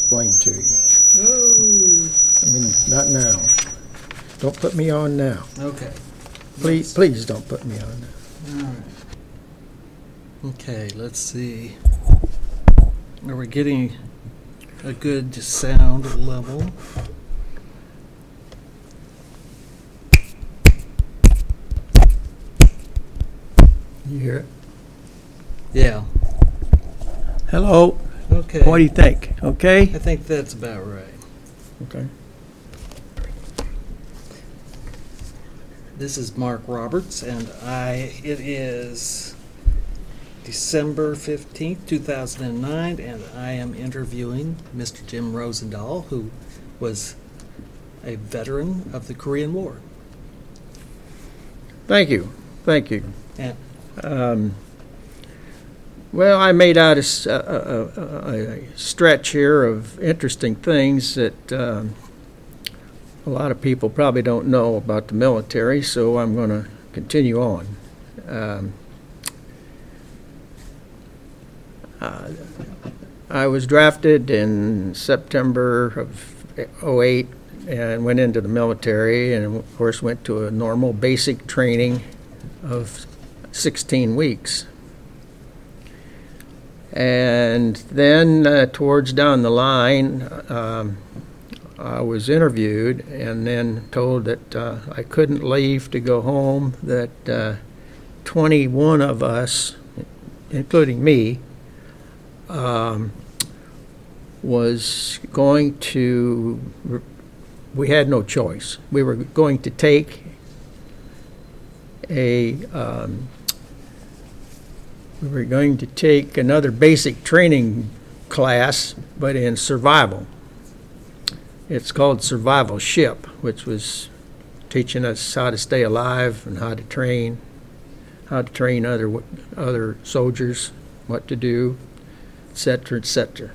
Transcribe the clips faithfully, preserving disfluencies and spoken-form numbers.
explain to you. Oh. I mean, not now. Don't put me on now. Okay. Please, please don't put me on now. All right. Okay, let's see. Are we getting a good sound level? You hear it? Yeah. Hello. Okay. What do you think? Okay? I think that's about right. Okay. This is Mark Roberts, and I. It is December fifteenth, two thousand nine, and I am interviewing Mister Jim Rosendahl, who was a veteran of the Korean War. Thank you. Thank you. And Um, well, I made out a, s- a- a- a- a stretch here of interesting things that um, a lot of people probably don't know about the military, so I'm going to continue on. Um, uh, I was drafted in September of oh eight and went into the military, and of course went to a normal basic training of sixteen weeks. And then uh, towards down the line, um, I was interviewed and then told that uh, I couldn't leave to go home, that uh, twenty-one of us, including me, um, was going to, we had no choice. We were going to take a, um, we were going to take another basic training class, but in survival. It's called Survival Ship, which was teaching us how to stay alive and how to train, how to train other other soldiers, what to do, et cetera, et cetera.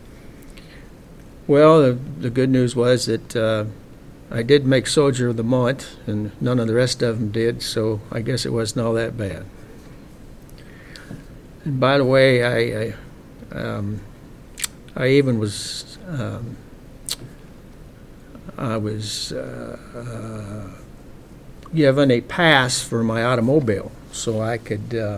Well, the, the good news was that uh, I did make Soldier of the Month, and none of the rest of them did, so I guess it wasn't all that bad. And by the way, I I, um, I even was um, I was uh, uh, given a pass for my automobile, so I could uh,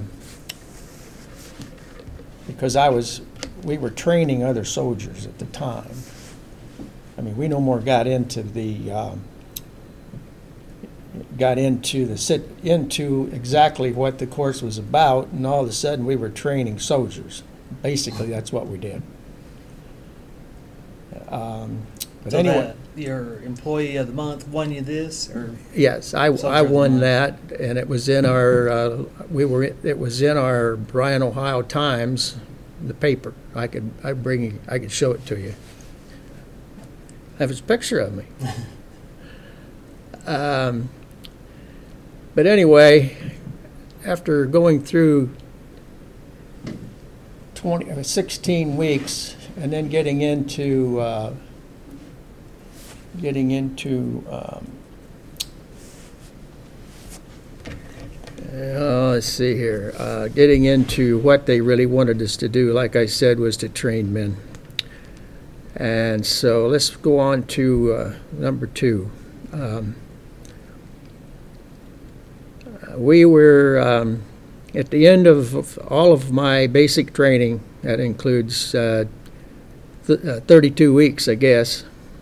because I was we were training other soldiers at the time. I mean, we no more got into the um, got into the sit into exactly what the course was about, and all of a sudden we were training soldiers. Basically, that's what we did. Um, but so anyway, that your employee of the month won you this, or yes, I, Soldier I of the won Month. that, and it was in our uh, we were it was in our Bryan, Ohio Times, the paper. I could I bring I could show it to you. I have his picture of me. um, but anyway, after going through twenty, uh, sixteen weeks, and then getting into uh, getting into um, uh, let's see here, uh, getting into what they really wanted us to do, like I said, was to train men. And so let's go on to uh, number two. Um, we were um, at the end of, of all of my basic training. That includes uh, th- uh, thirty-two weeks, I guess.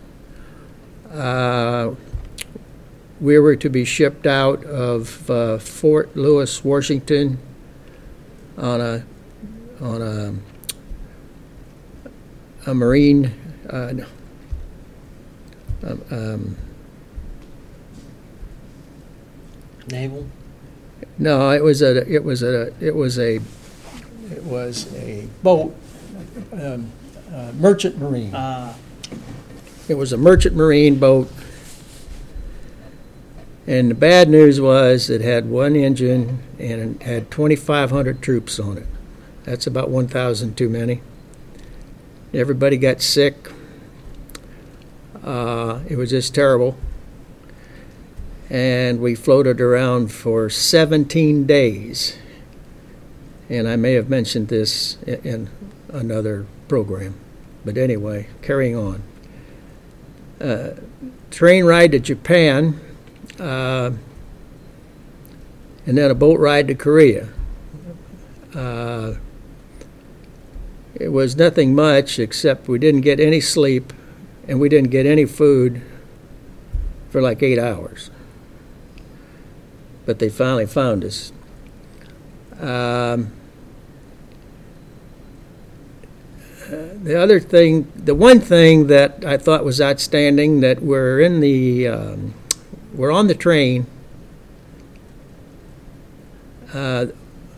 Uh, we were to be shipped out of uh, Fort Lewis, Washington, on a on a a Marine. Uh, no. um, um, naval? no, it was a it was a it was a it was a boat, um, uh, merchant marine. Uh, It was a merchant marine boat, and the bad news was it had one engine and it had twenty-five hundred troops on it. That's about one thousand too many. Everybody got sick. Uh, it was just terrible. And we floated around for seventeen days. And I may have mentioned this in, in another program. But anyway, carrying on. Uh, train ride to Japan, uh, and then a boat ride to Korea. Uh, it was nothing much except we didn't get any sleep and we didn't get any food for like eight hours. But they finally found us. Um, uh, the other thing, the one thing that I thought was outstanding, that we're in the, um, we're on the train. Uh,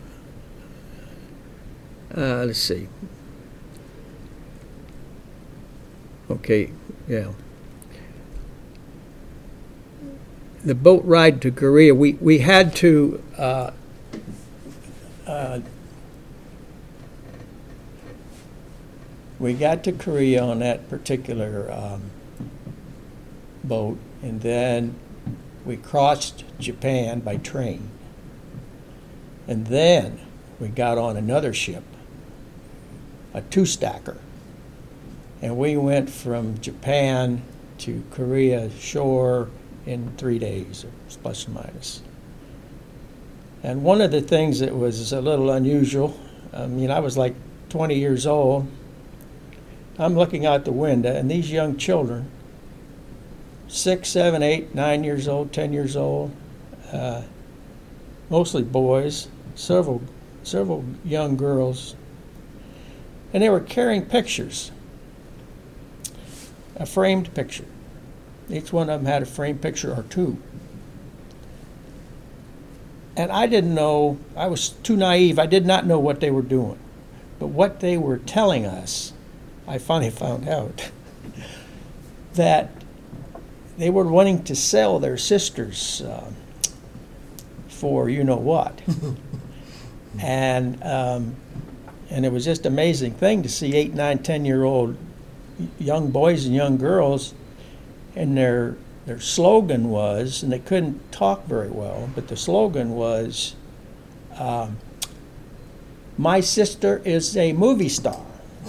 uh, let's see. Okay, yeah. The boat ride to Korea, we, we had to uh, uh, we got to Korea on that particular um, boat, and then we crossed Japan by train. And then we got on another ship, a two-stacker. And we went from Japan to Korea shore in three days, plus or minus. And one of the things that was a little unusual, I mean, I was like twenty years old. I'm looking out the window, and these young children, six, seven, eight, nine years old, ten years old, uh, mostly boys, several, several young girls, and they were carrying pictures. A framed picture. Each one of them had a framed picture or two. And I didn't know, I was too naive, I did not know what they were doing. But what they were telling us, I finally found out, that they were wanting to sell their sisters uh, for you know what. and um, and it was just an amazing thing to see eight, nine, ten-year-old young boys and young girls, and their their slogan was, and they couldn't talk very well, but the slogan was, um, "My sister is a movie star."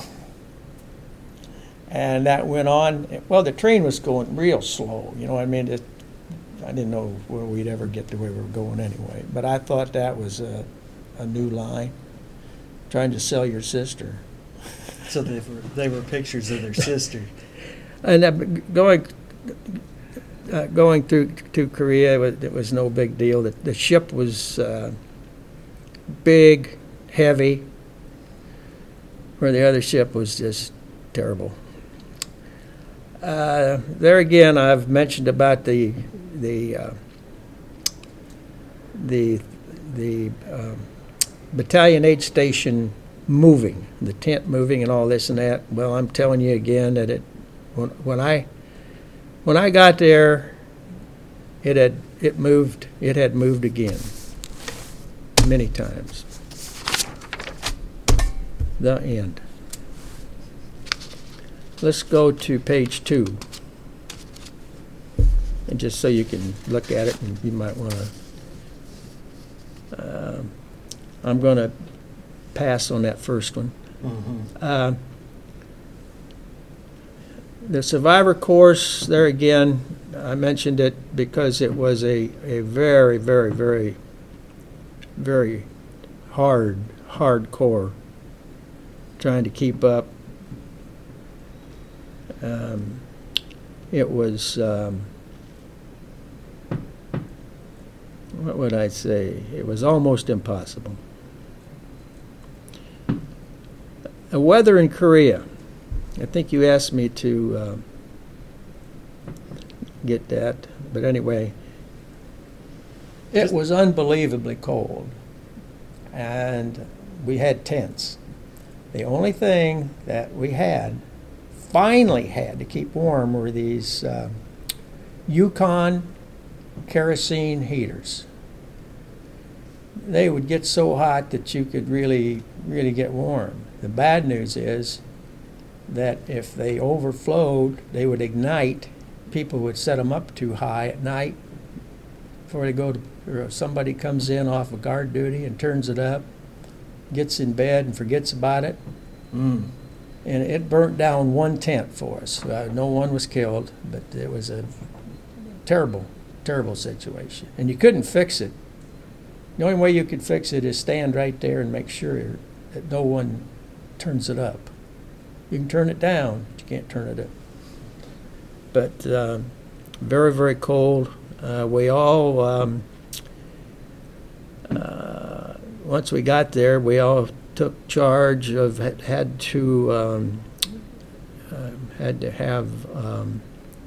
And that went on. Well, the train was going real slow. You know what I mean? It, I didn't know where we'd ever get to where we were going anyway. But I thought that was a, a new line, trying to sell your sister. So they were they were pictures of their sister. And uh, going uh, going through to Korea, it was, it was no big deal. The, the ship was uh, big, heavy, where the other ship was just terrible. Uh, there again, I've mentioned about the the uh, the the um, battalion aid station moving, the tent moving, and all this and that. Well, I'm telling you again that it when, when I when I got there, it had it moved. It had moved again many times. The end. Let's go to page two, and just so you can look at it, and you might want to. Uh, I'm going to pass on that first one. Mm-hmm. Uh, the survivor course, there again, I mentioned it because it was a, a very, very, very, very hard, hardcore trying to keep up. Um, it was, um, what would I say? It was almost impossible. The weather in Korea. I think you asked me to uh, get that, but anyway, it was unbelievably cold, and we had tents. The only thing that we had, finally had to keep warm, were these uh, Yukon kerosene heaters. They would get so hot that you could really, really get warm. The bad news is that if they overflowed, they would ignite. People would set them up too high at night before they go to, or if somebody comes in off of guard duty and turns it up, gets in bed and forgets about it. Mm. and it burnt down one tent for us. Uh, no one was killed, but it was a terrible, terrible situation. And you couldn't fix it. The only way you could fix it is stand right there and make sure that no one turns it up. You can turn it down, but you can't turn it up. But uh, very, very cold. Uh, we all, um, uh, once we got there, we all took charge of, had, had to, um, uh, had to have um,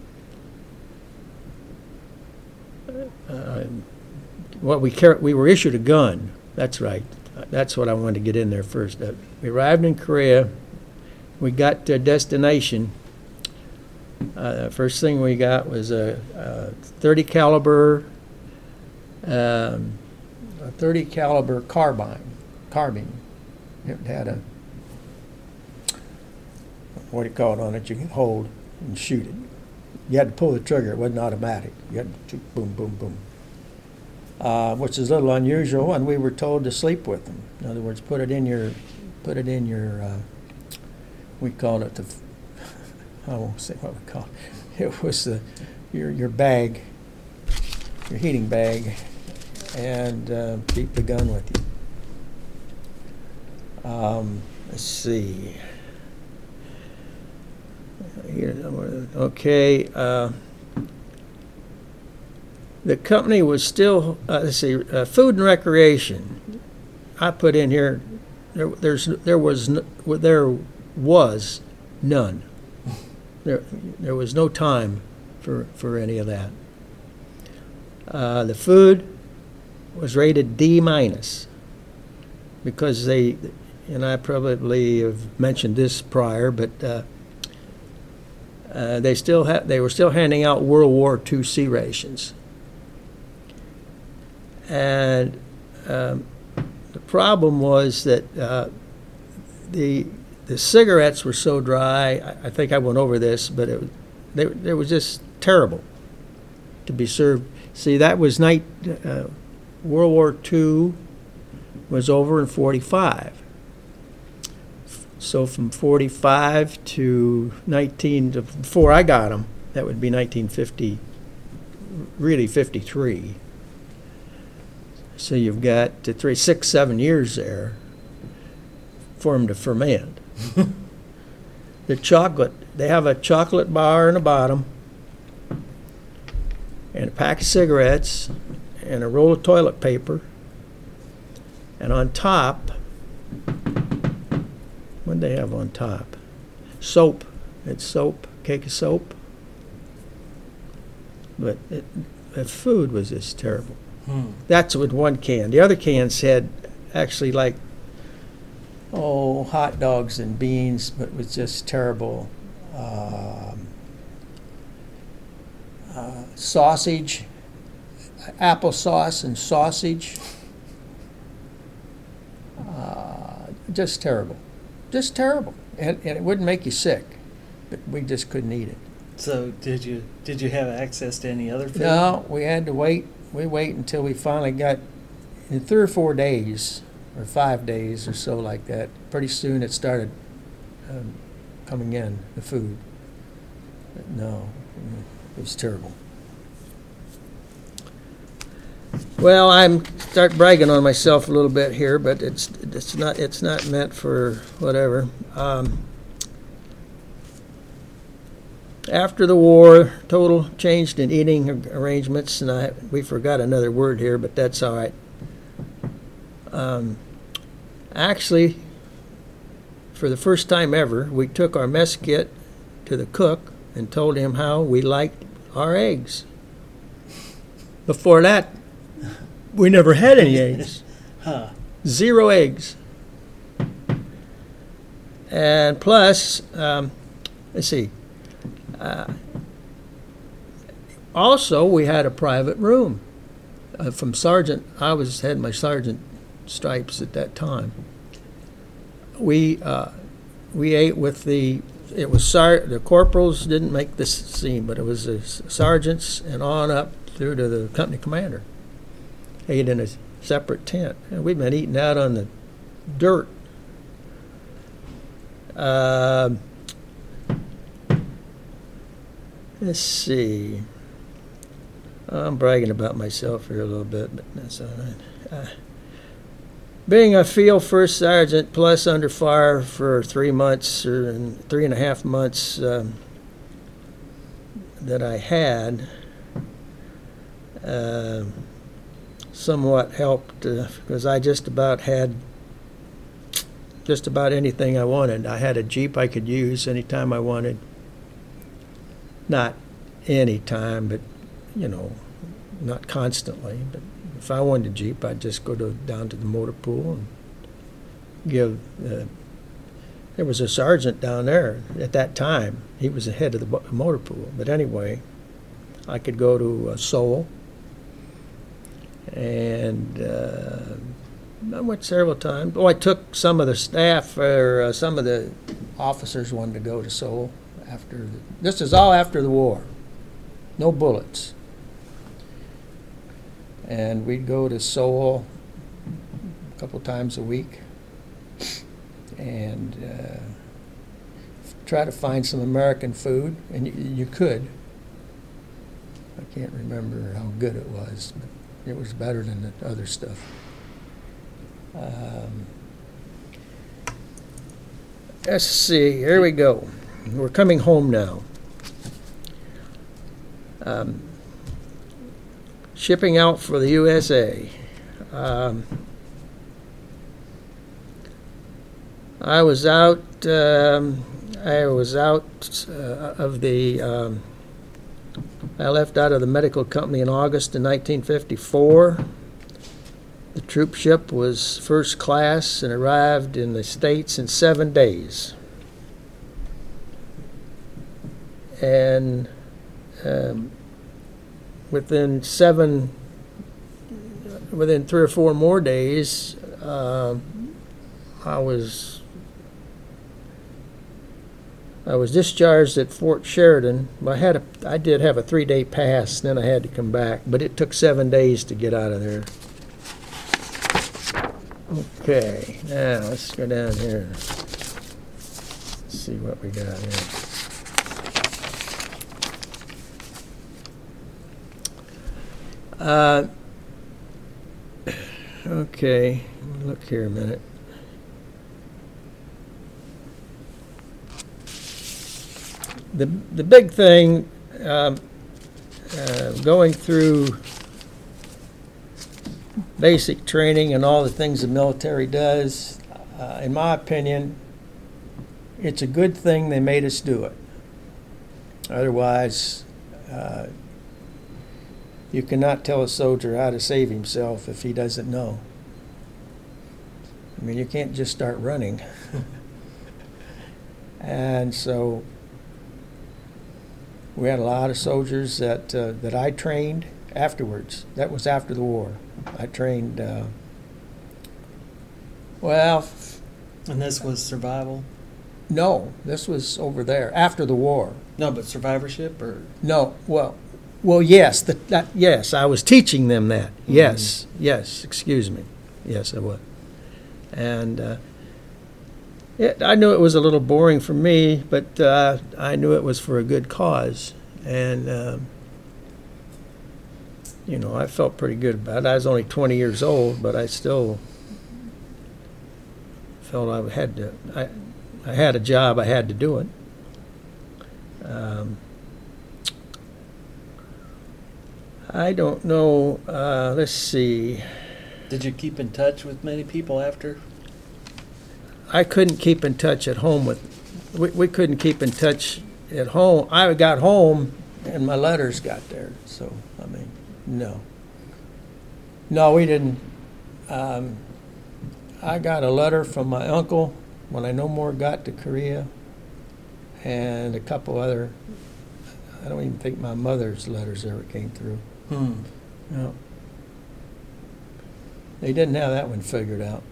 uh, well, we car- we were issued a gun. That's right. That's what I wanted to get in there first. Uh, we arrived in Korea. We got to a destination. Uh, first thing we got was a, a thirty caliber, um, a thirty caliber carbine, carbine. It had a, what do you call it on it? You can hold and shoot it. You had to pull the trigger. It wasn't automatic. You had to shoot, boom, boom, boom. Uh, which is a little unusual, and we were told to sleep with them. In other words, put it in your, put it in your. Uh, we called it the. I won't say what we call it. It was the your your bag, your heating bag, and uh, keep the gun with you. Um, let's see. Okay. Uh, The company was still, uh, let's see, uh, food and recreation. I put in here, there, there's, there was, n- there was none. There, there was no time for, for any of that. Uh, the food was rated D minus because they, and I probably have mentioned this prior, but uh, uh, they still ha- they were still handing out World War Two C rations. And um, the problem was that uh, the the cigarettes were so dry. I, I think I went over this, but it they they was just terrible to be served. See, that was night. Uh, World War Two was over in forty-five. So from forty-five to nineteen to before I got them, that would be nineteen fifty. Really fifty-three. So you've got uh, three, six, seven years there for them to ferment. The chocolate, they have a chocolate bar in the bottom, and a pack of cigarettes, and a roll of toilet paper, and on top, what do they have on top? Soap. It's soap, cake of soap. But it, the food was just terrible. Hmm. That's with one can. The other cans had actually like, oh, hot dogs and beans, but it was just terrible. Um, uh, sausage, applesauce and sausage. Uh, just terrible. Just terrible. And, and it wouldn't make you sick, but we just couldn't eat it. So did you did you have access to any other food? No, we had to wait. We wait until we finally got, in three or four days, or five days or so like that, pretty soon it started um, coming in, the food. But no, it was terrible. Well, I'm start bragging on myself a little bit here, but it's it's not it's not meant for whatever. Um, After the war, total changed in eating arrangements, and I we forgot another word here, but that's all right. Um, actually, for the first time ever, we took our mess kit to the cook and told him how we liked our eggs. Before that, we never had any eggs. Huh. Zero eggs. And plus, um, let's see. Uh, also, we had a private room uh, from sergeant. I was had my sergeant stripes at that time. We uh, we ate with the it was sar- the corporals didn't make this scene, but it was the sergeants and on up through to the company commander. Ate in a separate tent, and we've been eating out on the dirt. Um let's see. I'm bragging about myself here a little bit, but that's all right. Uh, being a field first sergeant plus under fire for three months or three and a half months um, that I had uh, somewhat helped uh, because I just about had just about anything I wanted. I had a Jeep I could use anytime I wanted. Not anytime, but, you know, not constantly. But if I wanted a Jeep, I'd just go to down to the motor pool and give. Uh, there was a sergeant down there at that time. He was the head of the bo- motor pool. But anyway, I could go to uh, Seoul, and uh, I went several times. Oh, I took some of the staff, or uh, some of the officers wanted to go to Seoul after. The, this is all after the war. No bullets. And we'd go to Seoul a couple times a week and uh, try to find some American food, and you, you could. I can't remember how good it was, but it was better than the other stuff. Um, let's see, here we go. We're coming home now. Um, shipping out for the U S A. Um, I was out. Um, I was out uh, of the. Um, I left out of the medical company in August of nineteen fifty-four. The troop ship was first class and arrived in the States in seven days. And um, within seven, within three or four more days, uh, I was I was discharged at Fort Sheridan. I had a, I did have a three-day pass, and then I had to come back, but it took seven days to get out of there. Okay, now let's go down here. Let's see what we got here. Uh, okay, look here a minute. The the big thing, um, uh, going through basic training and all the things the military does, uh, in my opinion, it's a good thing they made us do it. Otherwise, uh, you cannot tell a soldier how to save himself if he doesn't know. I mean, you can't just start running. And so we had a lot of soldiers that uh, that I trained afterwards. That was after the war. I trained, uh, well... F- and this was survival? No, this was over there, after the war. No, but survivorship, or... No, well, well, yes, the, that, yes, I was teaching them that. Yes, mm-hmm. yes, excuse me. Yes, I was. And uh, it, I knew it was a little boring for me, but uh, I knew it was for a good cause. And, uh, you know, I felt pretty good about it. I was only twenty years old, but I still felt I had to, I, I had a job, I had to do it. Um, I don't know, uh, let's see. Did you keep in touch with many people after? I couldn't keep in touch at home with, we, we couldn't keep in touch at home. I got home and my letters got there, so, I mean, no. No, we didn't. Um, I got a letter from my uncle when I no more got to Korea, and a couple other, I don't even think my mother's letters ever came through. Hmm. No. They didn't have that one figured out.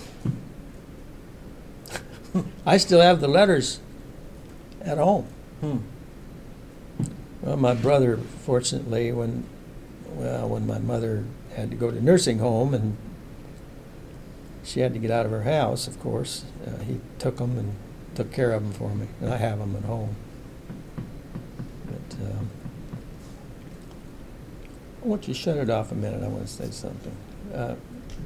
I still have the letters at home. Hmm. Well, my brother, fortunately, when well, when my mother had to go to nursing home and she had to get out of her house, of course, uh, he took them and took care of them for me, and I have them at home. But um, I want you to shut it off a minute. I want to say something. Uh,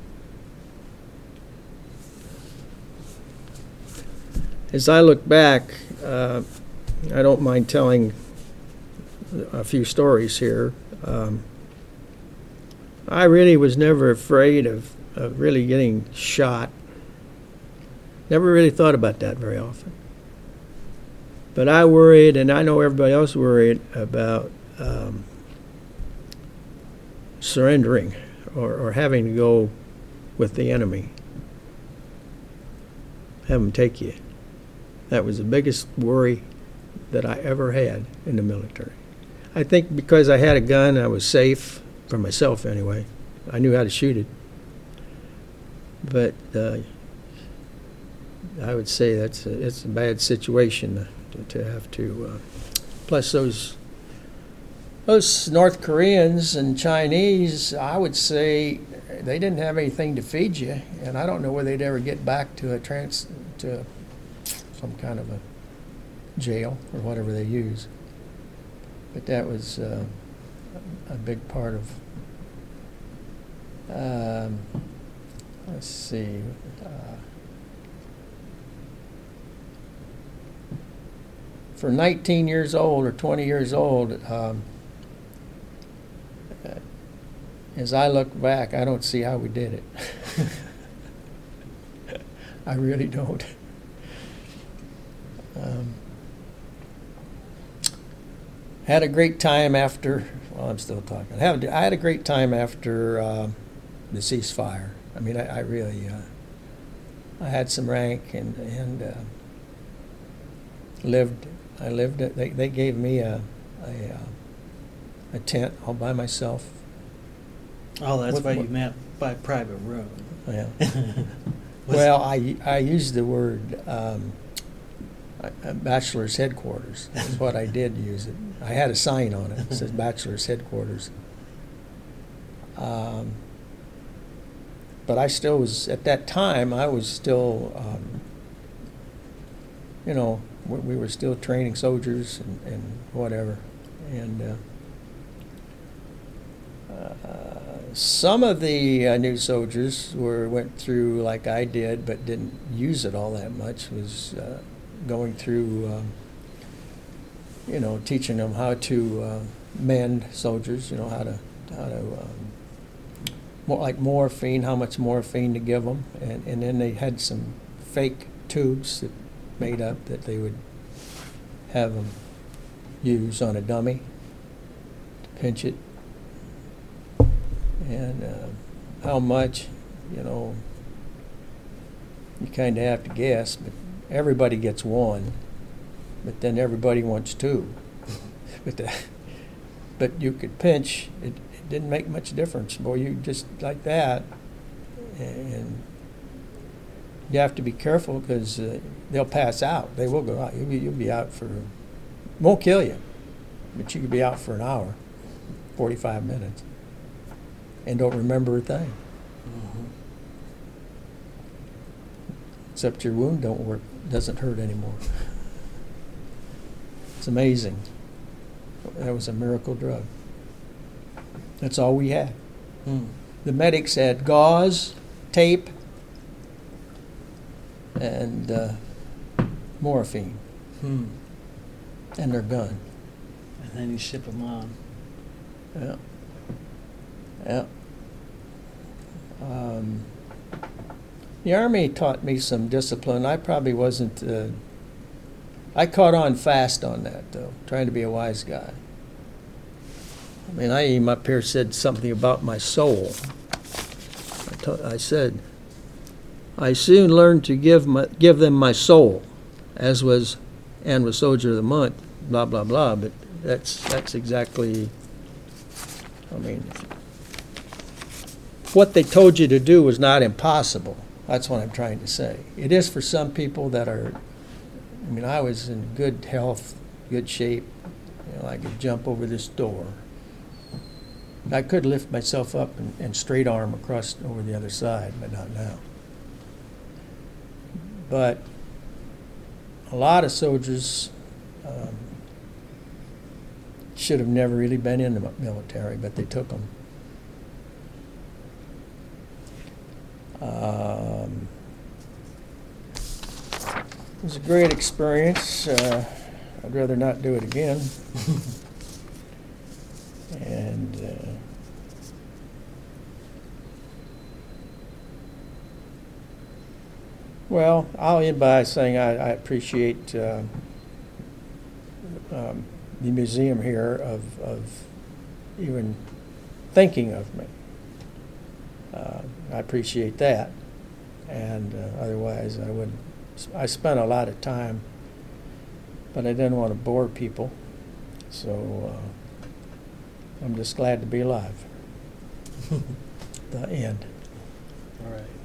as I look back, uh, I don't mind telling a few stories here. Um, I really was never afraid of, of really getting shot. Never really thought about that very often. But I worried, and I know everybody else worried, about um, surrendering or, or having to go with the enemy. Have them take you. That was the biggest worry that I ever had in the military. I think because I had a gun, I was safe, for myself anyway. I knew how to shoot it. But uh, I would say that's a, it's a bad situation to, to have to. Uh, plus, those those North Koreans and Chinese, I would say, they didn't have anything to feed you, and I don't know whether they'd ever get back to a trans to some kind of a jail or whatever they use. But that was uh, a big part of. Um, let's see. Uh, for nineteen years old or twenty years old, um, uh, as I look back, I don't see how we did it. I really don't. Um, had a great time after, well, I'm still talking. I had, I had a great time after uh, the ceasefire. I mean, I, I really, uh, I had some rank and, and uh, lived, I lived, they, they gave me a, a, a tent all by myself. Oh, that's What- what you what- meant by private room. Yeah. Was- Well, I, I used the word um, a- a bachelor's headquarters. That's what I did use it. I had a sign on it that says bachelor's headquarters. Um, but I still was, at that time, I was still, um, you know, we, we were still training soldiers and, and whatever. And uh, uh, some of the uh, new soldiers were went through like I did, but didn't use it all that much. Was uh, going through, um, you know, teaching them how to uh, mend soldiers. You know, how to how to um, more like morphine, how much morphine to give them, and and then they had some fake tubes that made up that they would have them use on a dummy to pinch it. And uh, how much, you know, you kind of have to guess, but everybody gets one, but then everybody wants two. but, the, but you could pinch, it, it didn't make much difference. Boy, you just like that, and you have to be careful because uh, they'll pass out. They will go out. You'll be, you'll be out for, won't kill you, but you could be out for an hour, forty-five minutes. And don't remember a thing. Mhm. Except your wound don't work, doesn't hurt anymore. It's amazing. That was a miracle drug. That's all we had. Hmm. The medics had gauze, tape, and uh, morphine, Hmm. and their gun. And then you ship them on. Yeah. Yeah. Um, the Army taught me some discipline. I probably wasn't, uh, I caught on fast on that, though, trying to be a wise guy. I mean, I even up here said something about my soul. I, to- I said, I soon learned to give my, give them my soul, as was, and was Soldier of the Month, blah, blah, blah, but that's, that's exactly, I mean, what they told you to do was not impossible. That's what I'm trying to say. It is for some people that are, I mean, I was in good health, good shape. You know, I could jump over this door. I could lift myself up and, and straight arm across over the other side, but not now. But a lot of soldiers um, should have never really been in the mi- military, but they took them. Um, it was a great experience. Uh, I'd rather not do it again. And uh, well, I'll end by saying I, I appreciate uh, um, the museum here of, of even thinking of me. Uh, I appreciate that, and uh, otherwise I wouldn't. I spent a lot of time, but I didn't want to bore people, so uh, I'm just glad to be alive. The end. All right.